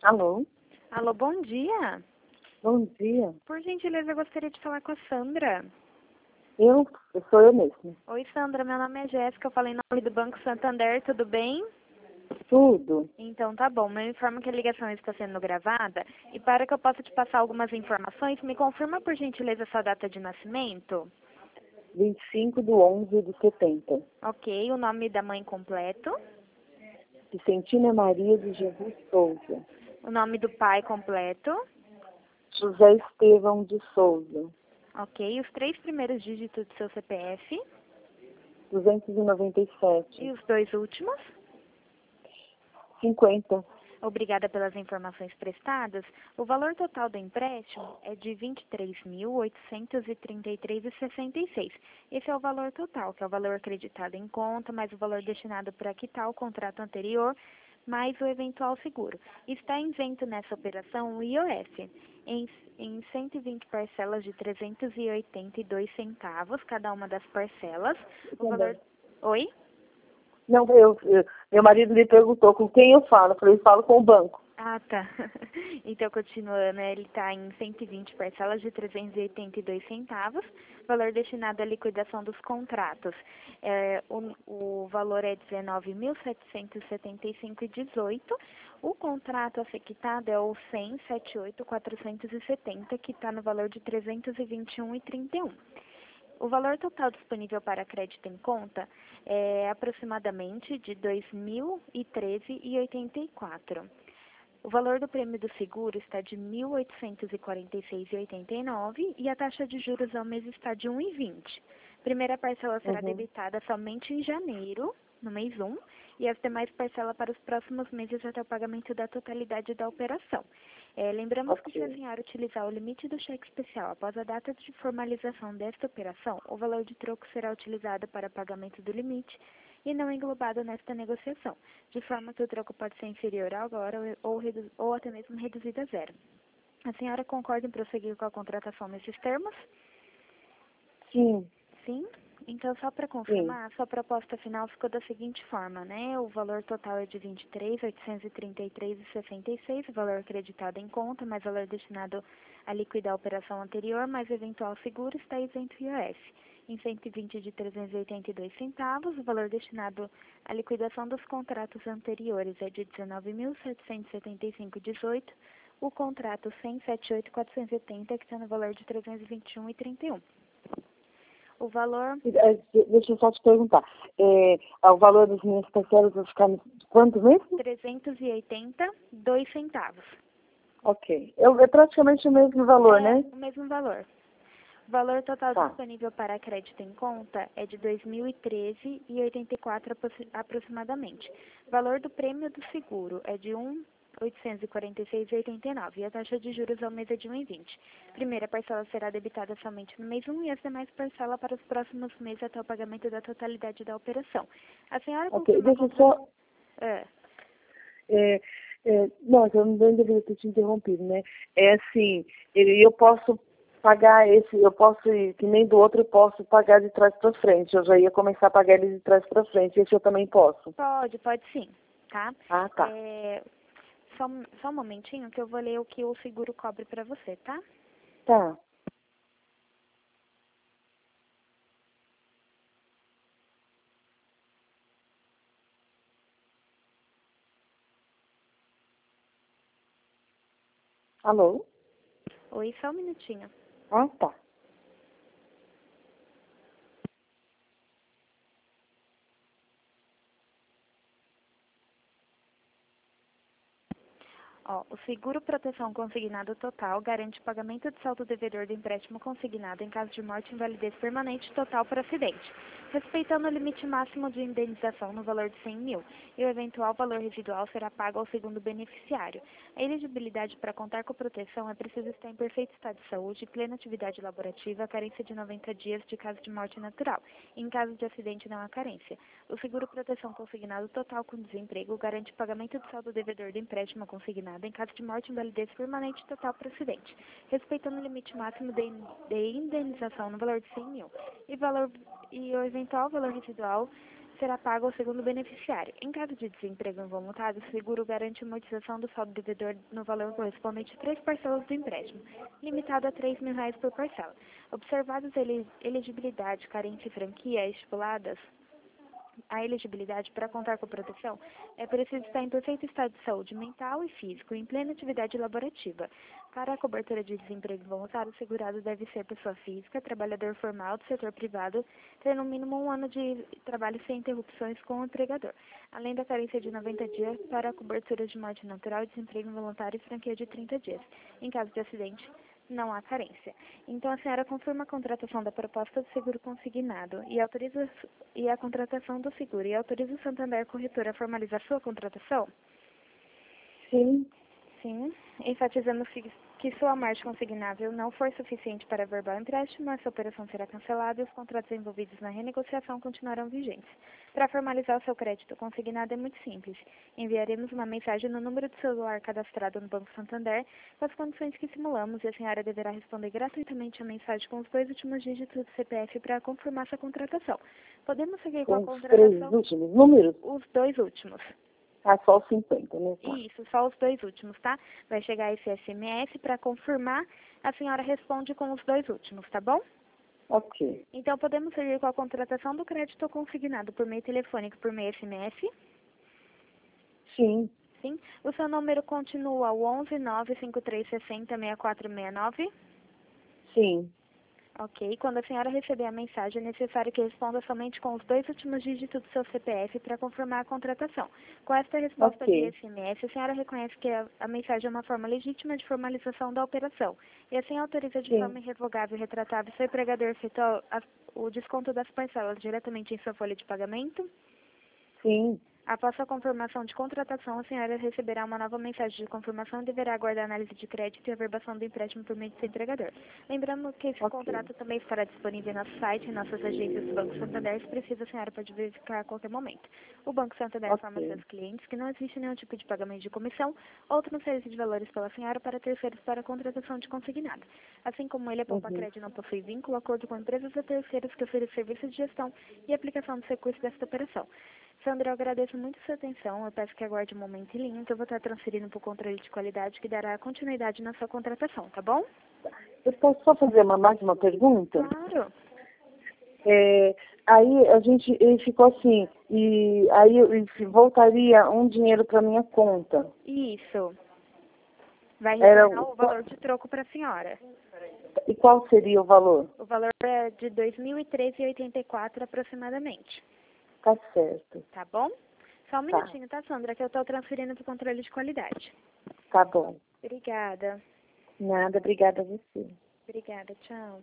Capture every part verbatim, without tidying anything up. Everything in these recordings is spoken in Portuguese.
Alô? Alô, bom dia. Bom dia. Por gentileza, eu gostaria de falar com a Sandra. Eu, eu sou eu mesma. Oi, Sandra, meu nome é Jéssica, eu falei em nome do Banco Santander, tudo bem? Tudo. Então tá bom, eu informo que a ligação está sendo gravada e para que eu possa te passar algumas informações, me confirma por gentileza sua data de nascimento? vinte e cinco de onze de setenta. Ok, o nome da mãe completo? Vicentina Maria de Jesus Souza. O nome do pai completo? José Estevão de Souza. Ok, os três primeiros dígitos do seu C P F? duzentos e noventa e sete. E os dois últimos? cinquenta. Obrigada pelas informações prestadas. O valor total do empréstimo é de vinte e três mil oitocentos e trinta e três reais e sessenta e seis centavos. Esse é o valor total, que é o valor acreditado em conta, mais o valor destinado para quitar o contrato anterior, mais o eventual seguro. Está isento nessa operação o I O F, em, em cento e vinte parcelas de trezentos e oitenta e dois centavos, cada uma das parcelas. O valor... Oi? Não, eu, eu, meu marido me perguntou com quem eu falo. Eu falei, eu falo com o banco. Ah, tá. Então, continuando, ele está em cento e vinte parcelas de trezentos e oitenta e dois centavos, valor destinado à liquidação dos contratos. É, o, o valor é dezenove mil setecentos e setenta e cinco reais e dezoito centavos. O contrato a ser quitado é o cem, setenta e oito, quatrocentos e setenta, que está no valor de trezentos e vinte e um reais e trinta e um centavos. O valor total disponível para crédito em conta é aproximadamente de dois mil e treze reais e oitenta e quatro centavos. O valor do prêmio do seguro está de mil oitocentos e quarenta e seis reais e oitenta e nove centavos e a taxa de juros ao mês está de um vírgula vinte. Primeira parcela será Uhum. debitada somente em janeiro, no mês um, e as demais parcelas para os próximos meses até o pagamento da totalidade da operação. É, lembramos que se a Ok. senhora utilizar o limite do cheque especial após a data de formalização desta operação, o valor de troco será utilizado para pagamento do limite e não englobado nesta negociação, de forma que o troco pode ser inferior ao agora ou, redu- ou até mesmo reduzido a zero. A senhora concorda em prosseguir com a contratação nesses termos? Sim, Sim? Então, só para sim. confirmar, a sua proposta final ficou da seguinte forma, né? O valor total é de vinte e três mil oitocentos e trinta e três reais e sessenta e seis centavos, o valor acreditado em conta, mais valor destinado a liquidar a operação anterior, mais eventual seguro, está isento I O F. Em cento e vinte de trezentos e oitenta e dois centavos, o valor destinado à liquidação dos contratos anteriores é de dezenove mil setecentos e setenta e cinco reais e dezoito centavos, o contrato cem, setenta e oito, quatrocentos e setenta, que está no valor de trezentos e vinte e um reais e trinta e um centavos. O valor Eh, Deixa eu só te perguntar. É, o valor das minhas parcelas vai ficar de quanto mesmo? trezentos e oitenta e dois centavos. Ok. Eu, é praticamente o mesmo valor, É né? o mesmo valor. O valor total Tá. disponível para crédito em conta é de dois mil e treze reais e oitenta e quatro centavos aproximadamente. O valor do prêmio do seguro é de um mil oitocentos e quarenta e seis reais e oitenta e nove centavos e a taxa de juros ao mês é de um vírgula vinte. Primeira parcela será debitada somente no mês um e as demais parcelas para os próximos meses até o pagamento da totalidade da operação. A senhora Ok. confirma a Deixa eu contra... só. É. É, é, não, eu não deveria ter te interrompido, né? É assim, ele- eu posso pagar esse, eu posso, que nem do outro, eu posso pagar de trás para frente. Eu já ia começar a pagar ele de trás para frente. Esse eu também posso. Pode, pode sim, tá? Ah, tá. É, só, um- só um momentinho que eu vou ler o que o seguro cobre para você, tá? Tá. Alô? Oi, só um minutinho. Ah, tá. Ó, o seguro proteção consignado total garante o pagamento de saldo devedor do empréstimo consignado em caso de morte, invalidez permanente total por acidente, respeitando o limite máximo de indenização no valor de cem mil, e o eventual valor residual será pago ao segundo beneficiário. A elegibilidade para contar com proteção é preciso estar em perfeito estado de saúde, plena atividade laborativa, carência de noventa dias de caso de morte natural. Em caso de acidente, não há carência. O seguro proteção consignado total com desemprego garante o pagamento do saldo devedor do empréstimo consignado em caso de morte, invalidez permanente total por acidente, respeitando o limite máximo de, de indenização no valor de cem mil e, valor, e o eventual valor residual será pago ao segundo beneficiário. Em caso de desemprego involuntário, o seguro garante a amortização do saldo devedor no valor correspondente a três parcelas do empréstimo, limitado a três mil reais por parcela. Observadas a elegibilidade, carência e franquia estipuladas, a elegibilidade para contar com proteção é preciso estar em perfeito estado de saúde mental e físico e em plena atividade laborativa. Para a cobertura de desemprego involuntário, o segurado deve ser pessoa física, trabalhador formal do setor privado, ter no mínimo um ano de trabalho sem interrupções com o empregador, além da carência de noventa dias para a cobertura de morte natural e desemprego involuntário e franquia de trinta dias. Em caso de acidente, não há carência. Então, a senhora confirma a contratação da proposta do seguro consignado e autoriza e a contratação do seguro e autoriza o Santander Corretora a formalizar sua contratação? Sim. Sim. Enfatizando que sua margem consignável não for suficiente para averbar o empréstimo, essa operação será cancelada e os contratos envolvidos na renegociação continuarão vigentes. Para formalizar o seu crédito consignado é muito simples. Enviaremos uma mensagem no número de celular cadastrado no Banco Santander com as condições que simulamos e a senhora deverá responder gratuitamente a mensagem com os dois últimos dígitos do C P F para confirmar sua contratação. Podemos seguir com, com a contratação? Os três últimos números? Os dois últimos. Ah, só os cinquenta, né? Tá. Isso, só os dois últimos, tá? Vai chegar esse S M S para confirmar, a senhora responde com os dois últimos, tá bom? Ok. Então, podemos seguir com a contratação do crédito consignado por meio telefônico, por meio S M S? Sim. Sim. O seu número continua o onze nove cinco três seis zero seis quatro seis nove? Sim. Ok. Quando a senhora receber a mensagem, é necessário que responda somente com os dois últimos dígitos do seu C P F para confirmar a contratação. Com esta resposta Ok. de S M S, a senhora reconhece que a, a mensagem é uma forma legítima de formalização da operação e assim autoriza de Sim. forma irrevogável e retratável seu empregador efetuar a- o desconto das parcelas diretamente em sua folha de pagamento? Sim. Após a confirmação de contratação, a senhora receberá uma nova mensagem de confirmação e deverá aguardar a análise de crédito e averbação do empréstimo por meio do seu entregador. Lembrando que esse Ok. contrato também estará disponível em nosso site e em nossas agências do Banco Santander, se precisa, a senhora pode verificar a qualquer momento. O Banco Santander informa Ok. seus clientes que não existe nenhum tipo de pagamento de comissão ou transferência de valores pela senhora para terceiros para a contratação de consignado. Assim como ele, a Poupa Uhum. Crédito não possui vínculo, acordo com empresas ou terceiros que oferecem serviços de gestão e aplicação dos recursos desta operação. Sandra, eu agradeço muito sua atenção. Eu peço que aguarde um momento em linha, que eu vou estar transferindo para o controle de qualidade, que dará continuidade na sua contratação, tá bom? Eu posso só fazer uma, mais uma pergunta? Claro. É, aí a gente ele ficou assim, e aí eu- e voltaria um dinheiro para minha conta. Isso. Vai Era, retornar o valor de troco para a senhora. e qual seria o valor? O valor é de dois mil e treze reais e oitenta e quatro centavos aproximadamente. Tá certo. Tá bom? Só um Tá. minutinho, tá, Sandra, que eu estou transferindo para o controle de qualidade. Tá bom. Obrigada. Nada, obrigada a você. Obrigada, tchau.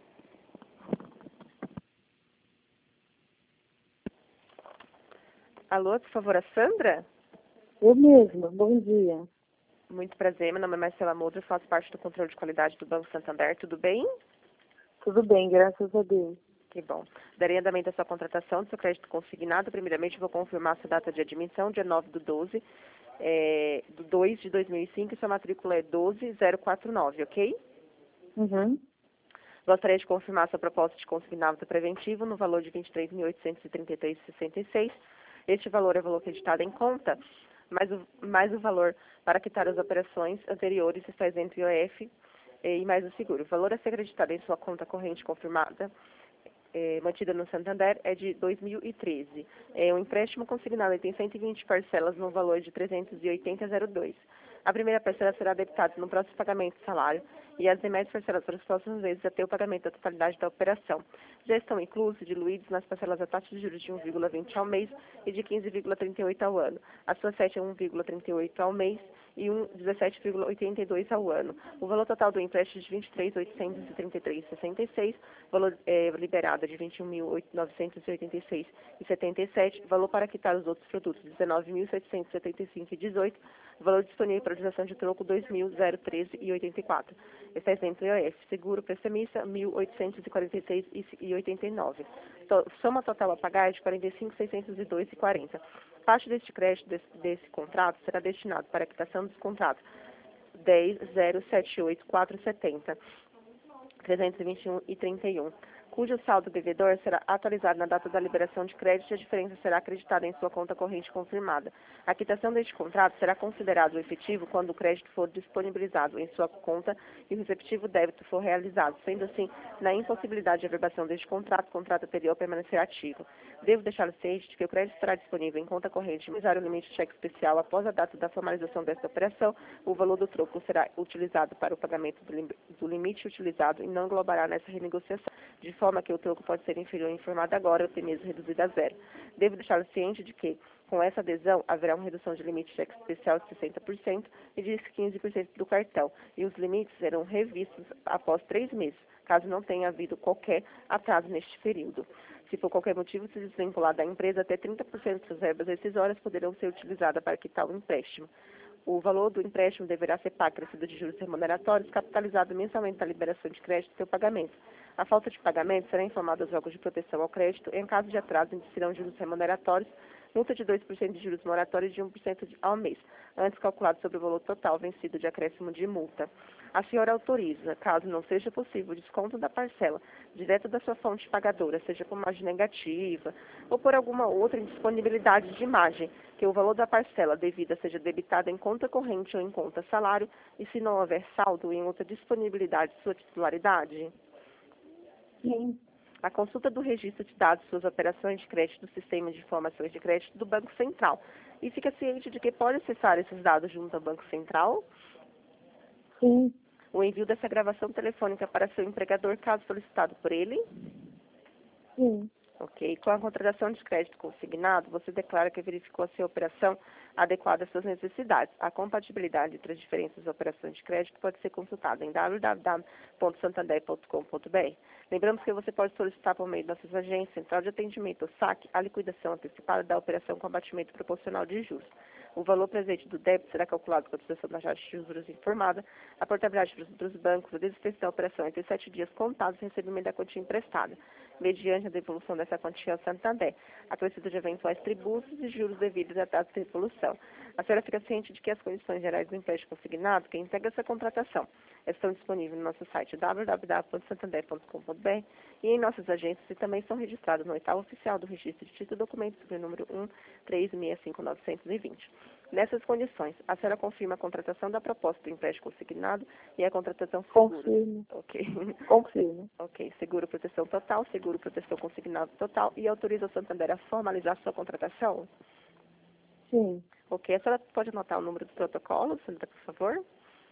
Alô, por favor, a Sandra? Eu mesma, bom dia. Muito prazer, meu nome é Marcela Moura, eu faço parte do controle de qualidade do Banco Santander, tudo bem? Tudo bem, graças a Deus. Que bom. Darei andamento à sua contratação do seu crédito consignado. Primeiramente, vou confirmar sua data de admissão, dia nove do doze, é, do dois de dois mil e cinco, e sua matrícula é doze zero quatro nove, ok? Uhum. Gostaria de confirmar sua proposta de consignado preventivo no valor de vinte e três mil oitocentos e trinta e três reais e sessenta e seis centavos. Este valor é o valor acreditado em conta, mais o, mais o valor para quitar as operações anteriores está isento I O F eh, e mais o seguro. O valor a ser acreditado em sua conta corrente confirmada, eh, mantida no Santander, é de dois mil e treze. É, o empréstimo consignado tem cento e vinte parcelas no valor de trezentos e oitenta reais e dois centavos. A primeira parcela será debitada no próximo pagamento do salário e as demais parcelas para os próximos meses até o pagamento da totalidade da operação. Já estão inclusos, diluídos nas parcelas a taxa de juros de um vírgula vinte ao mês e de quinze vírgula trinta e oito ao ano. A sua sete é um vírgula trinta e oito ao mês e um dezessete vírgula oitenta e dois ao ano. O valor total do empréstimo é de vinte e três mil oitocentos e trinta e três reais e sessenta e seis centavos, valor é, liberado é de vinte e um mil novecentos e oitenta e seis reais e setenta e sete centavos, valor para quitar os outros produtos dezenove mil setecentos e setenta e cinco reais e dezoito centavos, valor disponível para utilização de troco dois mil treze reais e oitenta e quatro centavos. Está isento I O F. Seguro prestamista mil oitocentos e quarenta e seis reais e oitenta e nove centavos. Soma total a pagar é de quarenta e cinco mil seiscentos e dois reais e quarenta centavos. Parte deste crédito desse, desse contrato será destinado para a quitação dos contratos dez zero sete oito quatro setenta, trezentos e vinte e um e trinta e um. cujo saldo devedor será atualizado na data da liberação de crédito e a diferença será acreditada em sua conta corrente confirmada. A quitação deste contrato será considerado efetivo quando o crédito for disponibilizado em sua conta e o respectivo débito for realizado. Sendo assim, na impossibilidade de averbação deste contrato, o contrato anterior permanecerá ativo. Devo deixá-lo ciente de que o crédito estará disponível em conta corrente e usar o limite de cheque especial após a data da formalização desta operação. O valor do troco será utilizado para o pagamento do, lim do limite utilizado e não englobará nessa renegociação, de forma que o troco pode ser inferior ao informado agora ou até mesmo reduzido a zero. Devo deixá-lo ciente de que, com essa adesão, haverá uma redução de limite de cheque especial de sessenta por cento e de quinze por cento do cartão, e os limites serão revistos após três meses, caso não tenha havido qualquer atraso neste período. Se por qualquer motivo se desvincular da empresa, até trinta por cento das verbas rescisórias poderão ser utilizadas para quitar o empréstimo. O valor do empréstimo deverá ser pago acrescido de juros remuneratórios, capitalizado mensalmente na liberação de crédito e seu pagamento. A falta de pagamento será informada aos órgãos de proteção ao crédito. Em caso de atraso, incidirão juros remuneratórios, multa de dois por cento de juros moratórios e de um por cento de, ao mês, antes calculado sobre o valor total vencido de acréscimo de multa. A senhora autoriza, caso não seja possível o desconto da parcela direto da sua fonte pagadora, seja por margem negativa ou por alguma outra indisponibilidade de margem, que o valor da parcela devida seja debitado em conta corrente ou em conta salário, e se não houver saldo em outra disponibilidade de sua titularidade? Sim. A consulta do registro de dados de suas operações de crédito do sistema de informações de crédito do Banco Central. E fica ciente de que pode acessar esses dados junto ao Banco Central? Sim. O envio dessa gravação telefônica para seu empregador, caso solicitado por ele? Sim. Ok. Com a contratação de crédito consignado, você declara que verificou a sua operação adequada às suas necessidades. A compatibilidade entre as diferentes operações de crédito pode ser consultada em w w w ponto santander ponto com ponto b r. Lembramos que você pode solicitar por meio de nossas agências, Central de Atendimento ou S A C, a liquidação antecipada da operação com abatimento proporcional de juros. O valor presente do débito será calculado com a utilização da taxa de juros informada, a portabilidade dos bancos, a desistência da operação entre sete dias contados e recebimento da quantia emprestada, mediante a devolução dessa quantia ao Santander, acrescido de eventuais tributos e juros devidos à data de devolução. A senhora fica ciente de que as condições gerais do empréstimo consignado, que integra essa contratação, estão disponíveis no nosso site w w w ponto santander ponto com ponto b r e em nossas agências, e também são registrados no oitavo oficial do registro de título e documentos sobre o número um três seis cinco nove dois zero. Nessas condições, a senhora confirma a contratação da proposta do empréstimo consignado e a contratação segura. Confirmo. Ok. Confirmo. Ok. Seguro proteção total, seguro proteção consignado total e autoriza o Santander a formalizar sua contratação? Sim. Ok. A senhora pode anotar o número do protocolo, Sandra, por favor?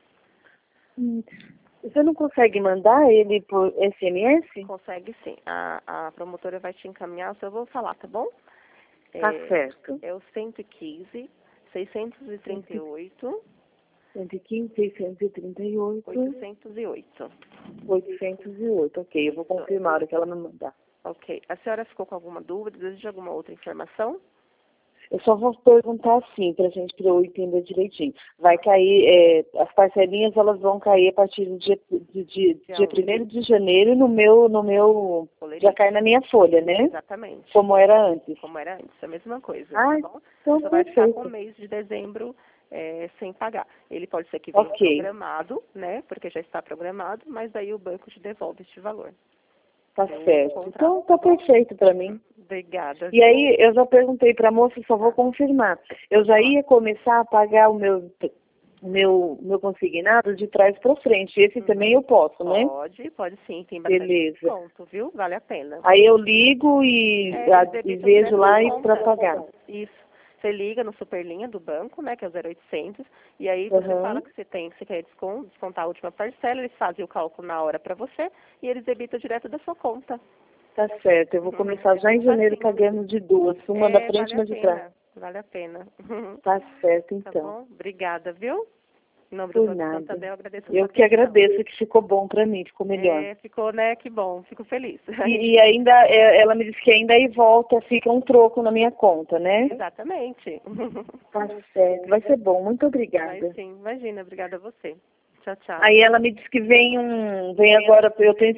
Hum. Você não consegue mandar ele por S M S? Consegue sim. A, a promotora vai te encaminhar, eu só vou falar, tá bom? Tá É, certo. é o cento e quinze, seiscentos e trinta e oito, cento e quinze, seiscentos e trinta e oito, oitocentos e oito. oitocentos e oito. Ok, eu vou confirmar o que ela me mandar. Ok. A senhora ficou com alguma dúvida? Deseja alguma outra informação? Eu só vou perguntar assim, pra gente, pra eu entender direitinho. Vai cair, é, as parcelinhas, elas vão cair a partir do dia, de, de, dia primeiro de janeiro no meu, no meu, já cai na minha folha, né? Exatamente. Como era antes. Como era antes, a mesma coisa. Ah, tá bom? então Você vai ficar perfeito. com o mês de dezembro é, sem pagar. Ele pode ser que venha Ok. programado, né? Porque já está programado, mas daí o banco te devolve este valor. Tá Eu certo. contrato, Então tá tá bom? perfeito pra mim. Obrigada. E aí, eu já perguntei pra moça, só vou confirmar. Eu já ia começar a pagar o meu, meu, meu consignado de trás pra frente. Esse Uhum. também eu posso, né? Pode, pode sim. Tem bastante Beleza. desconto, viu? Vale a pena. Aí eu ligo e, É, a, eles e debitam vejo direto lá na e conta. pra pagar. Isso. Você liga no Superlinha do banco, né, que é o zero oitocentos, e aí você Uhum. fala que você tem, que você quer desconto, descontar a última parcela, eles fazem o cálculo na hora pra você e eles debitam direto da sua conta. Tá certo. Eu vou começar já em janeiro pagando de duas, uma É, da frente e vale uma a de pena. trás. Vale a pena. Tá certo, Tá então. bom? Obrigada, viu? Em nome do Por Banco nada. Santander, eu agradeço a Eu sua que atenção. agradeço, que ficou bom pra mim, ficou melhor. É, ficou, né? Que bom. Fico feliz. E, e ainda, é, ela me disse que ainda aí volta, fica um troco na minha conta, né? Exatamente. Tá certo, vai ser bom. Muito obrigada. Vai sim. Imagina. Obrigada a você. Tchau, tchau. Aí ela me disse que vem um, vem agora, eu tenho